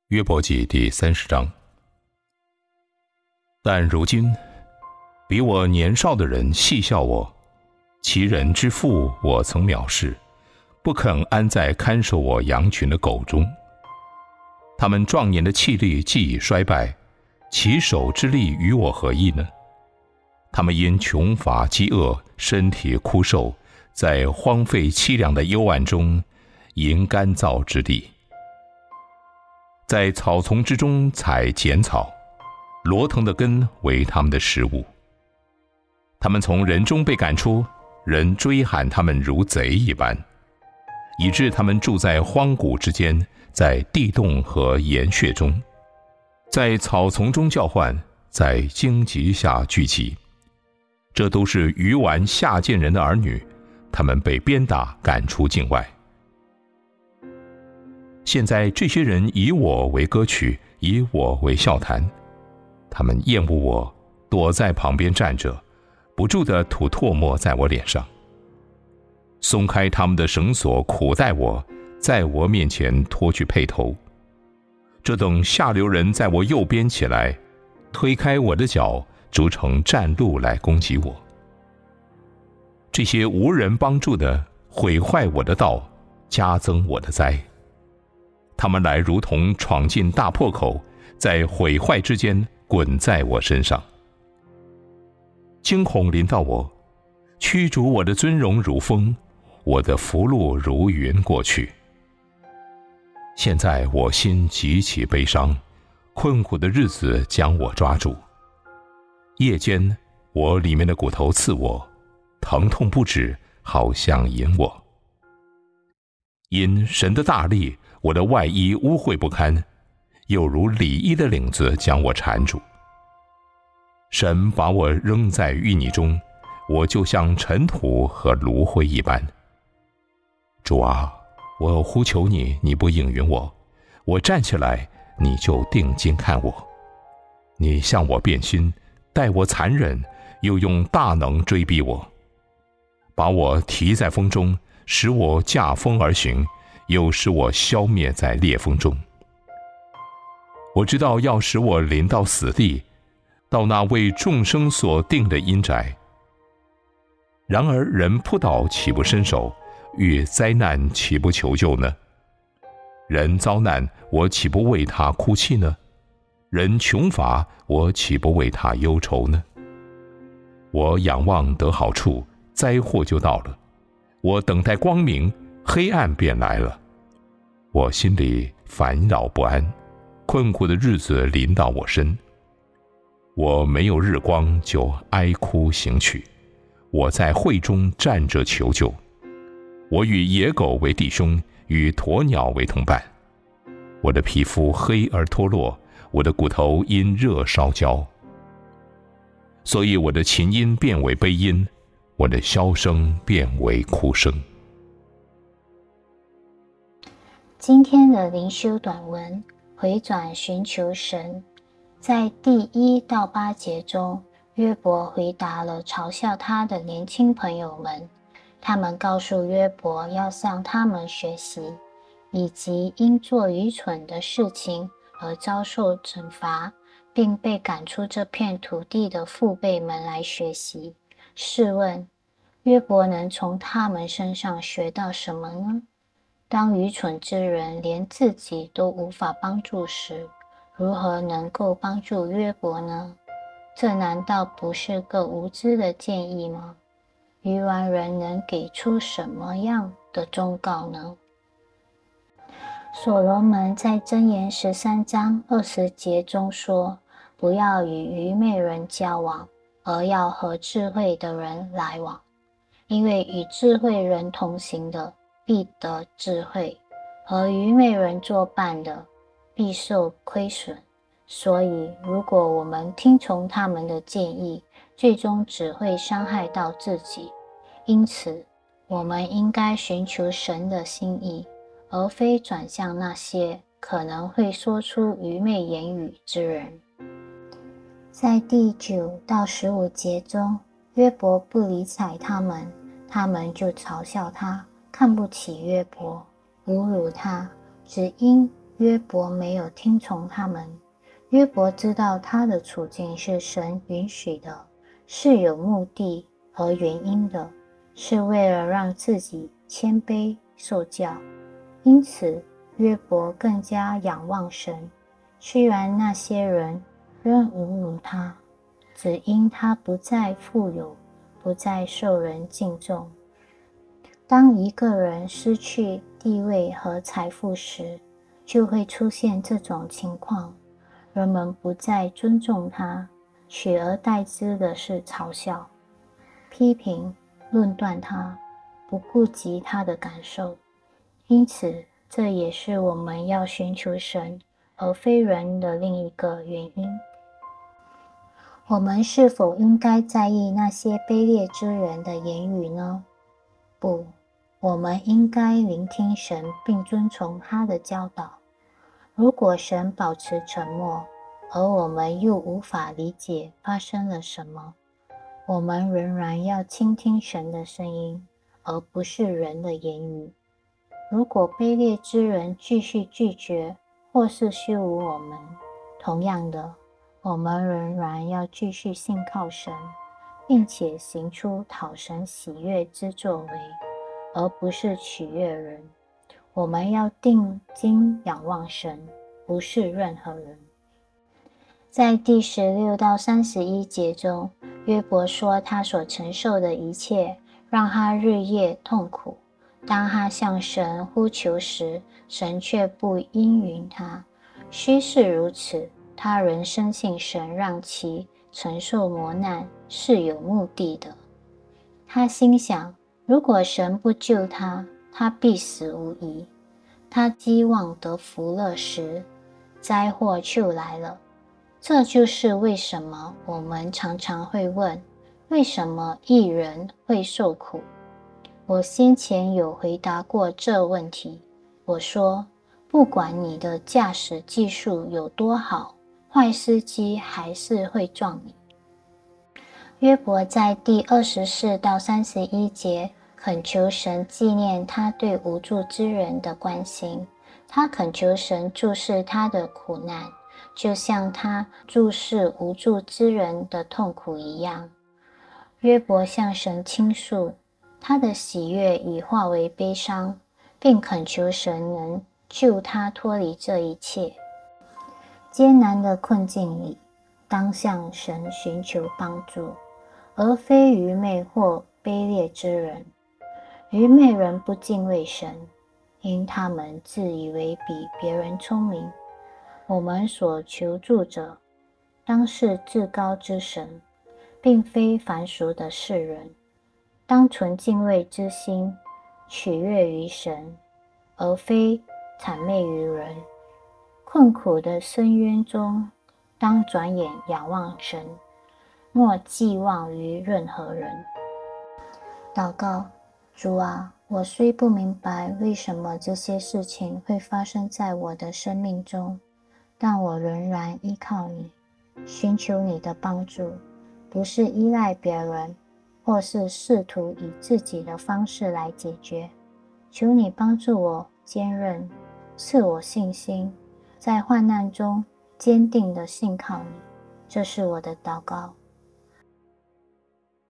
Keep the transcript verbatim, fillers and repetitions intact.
约伯记第三十章。但如今，比我年少的人戏笑我，其人之父我曾藐视，不肯安在看守我羊群的狗中。他们壮年的气力既已衰败，其手之力与我何异呢？他们因穷乏饥饿，身体枯瘦，在荒废凄凉的幽暗中营干燥之地，在草丛之中采剪草，罗藤的根为他们的食物。他们从人中被赶出，人追喊他们如贼一般，以致他们住在荒谷之间，在地洞和岩穴中，在草丛中叫唤，在荆棘下聚集。这都是愚顽下贱人的儿女，他们被鞭打赶出境外。现在这些人以我为歌曲，以我为笑谈，他们厌恶我，躲在旁边站着，不住地吐唾沫在我脸上。松开他们的绳索，苦待我，在我面前脱去辔头。这等下流人在我右边起来，推开我的脚，筑成战路来攻击我。这些无人帮助的毁坏我的道，加增我的灾。他们来如同闯进大破口，在毁坏之间滚在我身上。惊恐临到我，驱逐我的尊荣如风，我的福禄如云过去。现在我心极其悲伤，困苦的日子将我抓住。夜间我里面的骨头刺我，疼痛不止，好像引我。因神的大力，我的外衣污秽不堪，又如里衣的领子将我缠住。神把我扔在淤泥中，我就像尘土和炉灰一般。主啊，我呼求你，你不应允我，我站起来，你就定睛看我。你向我变心，待我残忍，又用大能追逼我，把我提在风中，使我驾风而行，又使我消灭在烈风中。我知道要使我临到死地，到那为众生所定的阴宅。然而人扑倒岂不伸手，遇灾难岂不求救呢？人遭难，我岂不为他哭泣呢？人穷乏，我岂不为他忧愁呢？我仰望得好处，灾祸就到了；我等待光明，黑暗便来了。我心里烦扰不安，困苦的日子临到我身。我没有日光，就哀哭行曲。我在会中站着求救。我与野狗为弟兄，与鸵鸟为同伴。我的皮肤黑而脱落，我的骨头因热烧焦。所以我的琴音变为悲音，我的箫声变为哭声。 今天的灵修短文，回转寻求神。在第一到八节中，约伯回答了嘲笑他的年轻朋友们，他们告诉约伯要向他们学习，以及因做愚蠢的事情而遭受惩罚，并被赶出这片土地的父辈们来学习。试问，约伯能从他们身上学到什么呢？当愚蠢之人连自己都无法帮助时，如何能够帮助约伯呢？这难道不是个无知的建议吗？愚顽人能给出什么样的忠告呢？所罗门在箴言十三章二十节中说，不要与愚昧人交往，而要和智慧的人来往，因为与智慧人同行的必得智慧，和愚昧人作伴的必受亏损。所以如果我们听从他们的建议，最终只会伤害到自己。因此我们应该寻求神的心意，而非转向那些可能会说出愚昧言语之人。在第九到十五节中，约伯不理睬他们，他们就嘲笑他，看不起约伯，侮辱他，只因约伯没有听从他们。约伯知道他的处境是神允许的，是有目的和原因的，是为了让自己谦卑受教。因此约伯更加仰望神，虽然那些人仍侮辱他，只因他不再富有，不再受人敬重。当一个人失去地位和财富时，就会出现这种情况，人们不再尊重他，取而代之的是嘲笑、批评、论断他，不顾及他的感受。因此，这也是我们要寻求神而非人的另一个原因。我们是否应该在意那些卑劣之人的言语呢？不，我们应该聆听神并遵从他的教导。如果神保持沉默，而我们又无法理解发生了什么，我们仍然要倾听神的声音，而不是人的言语。如果卑劣之人继续拒绝或是羞辱我们，同样的，我们仍然要继续信靠神，并且行出讨神喜悦之作为，而不是取悦人。我们要定睛仰望神，不是任何人。在第十六到三十一节中，约伯说他所承受的一切让他日夜痛苦。当他向神呼求时，神却不应允他。虽是如此，他仍深信神让其承受磨难是有目的的。他心想，如果神不救他，他必死无疑。他希望得福乐时，灾祸就来了。这就是为什么我们常常会问，为什么义人会受苦？我先前有回答过这问题。我说，不管你的驾驶技术有多好，坏司机还是会撞你。约伯在第二十四到三十一节恳求神纪念他对无助之人的关心，他恳求神注视他的苦难，就像他注视无助之人的痛苦一样。约伯向神倾诉他的喜悦已化为悲伤，并恳求神能救他脱离这一切。艰难的困境里，当向神寻求帮助，而非愚昧或卑劣之人。愚昧人不敬畏神，因他们自以为比别人聪明。我们所求助者，当是至高之神，并非凡俗的世人。当存敬畏之心，取悦于神，而非谄媚于人。困苦的深渊中，当转眼仰望神，莫寄望于任何人。祷告，主啊，我虽不明白为什么这些事情会发生在我的生命中，但我仍然依靠你，寻求你的帮助，不是依赖别人，或是试图以自己的方式来解决。求你帮助我坚韧，赐我信心，在患难中坚定地信靠你。这是我的祷告，